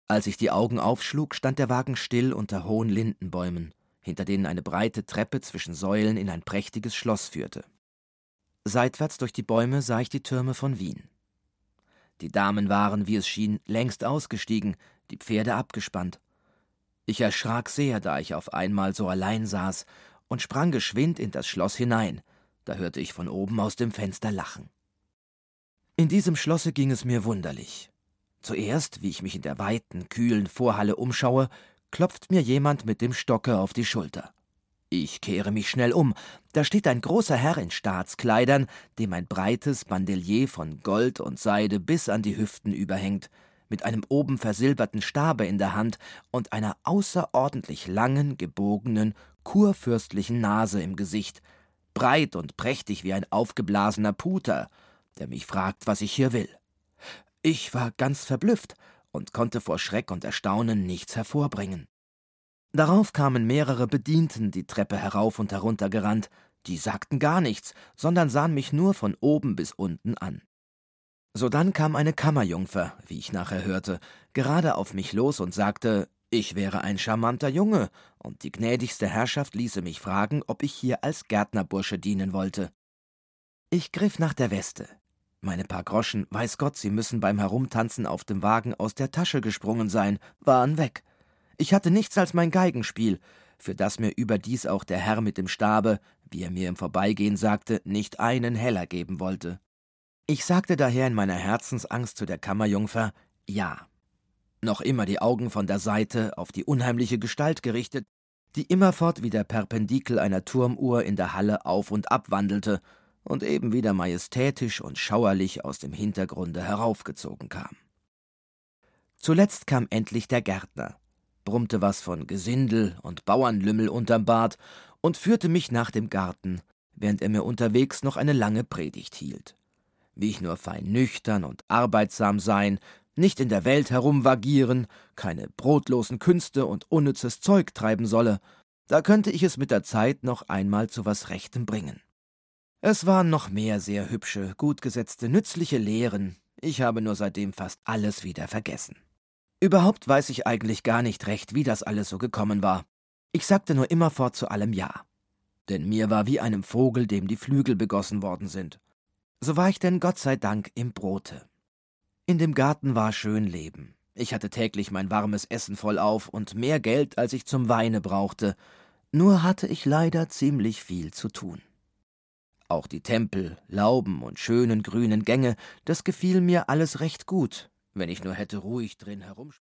Als ich die Augen aufschlug, stand der Wagen still unter hohen Lindenbäumen, hinter denen eine breite Treppe zwischen Säulen in ein prächtiges Schloss führte. Seitwärts durch die Bäume sah ich die Türme von Wien. Die Damen waren, wie es schien, längst ausgestiegen, die Pferde abgespannt. Ich erschrak sehr, da ich auf einmal so allein saß, und sprang geschwind in das Schloss hinein. Da hörte ich von oben aus dem Fenster lachen. In diesem Schlosse ging es mir wunderlich. Zuerst, wie ich mich in der weiten, kühlen Vorhalle umschaue, klopft mir jemand mit dem Stocke auf die Schulter. Ich kehre mich schnell um. Da steht ein großer Herr in Staatskleidern, dem ein breites Bandelier von Gold und Seide bis an die Hüften überhängt, mit einem oben versilberten Stabe in der Hand und einer außerordentlich langen, gebogenen, kurfürstlichen Nase im Gesicht, breit und prächtig wie ein aufgeblasener Puter, der mich fragt, was ich hier will. Ich war ganz verblüfft und konnte vor Schreck und Erstaunen nichts hervorbringen. Darauf kamen mehrere Bedienten die Treppe herauf und herunter gerannt, die sagten gar nichts, sondern sahen mich nur von oben bis unten an. Sodann kam eine Kammerjungfer, wie ich nachher hörte, gerade auf mich los und sagte, ich wäre ein charmanter Junge, und die gnädigste Herrschaft ließe mich fragen, ob ich hier als Gärtnerbursche dienen wollte. Ich griff nach der Weste. Meine paar Groschen, weiß Gott, sie müssen beim Herumtanzen auf dem Wagen aus der Tasche gesprungen sein, waren weg. Ich hatte nichts als mein Geigenspiel, für das mir überdies auch der Herr mit dem Stabe, wie er mir im Vorbeigehen sagte, nicht einen Heller geben wollte. Ich sagte daher in meiner Herzensangst zu der Kammerjungfer, ja. Noch immer die Augen von der Seite auf die unheimliche Gestalt gerichtet, die immerfort wie der Perpendikel einer Turmuhr in der Halle auf und ab wandelte und eben wieder majestätisch und schauerlich aus dem Hintergrunde heraufgezogen kam. Zuletzt kam endlich der Gärtner, brummte was von Gesindel und Bauernlümmel unterm Bart und führte mich nach dem Garten, während er mir unterwegs noch eine lange Predigt hielt. Wie ich nur fein nüchtern und arbeitsam sein, nicht in der Welt herumvagieren, keine brotlosen Künste und unnützes Zeug treiben solle, da könnte ich es mit der Zeit noch einmal zu was Rechtem bringen. Es waren noch mehr sehr hübsche, gut gesetzte, nützliche Lehren, ich habe nur seitdem fast alles wieder vergessen. Überhaupt weiß ich eigentlich gar nicht recht, wie das alles so gekommen war. Ich sagte nur immerfort zu allem Ja. Denn mir war wie einem Vogel, dem die Flügel begossen worden sind. So war ich denn Gott sei Dank im Brote. In dem Garten war schön Leben. Ich hatte täglich mein warmes Essen vollauf und mehr Geld, als ich zum Weine brauchte. Nur hatte ich leider ziemlich viel zu tun. Auch die Tempel, Lauben und schönen grünen Gänge, das gefiel mir alles recht gut, wenn ich nur hätte ruhig drin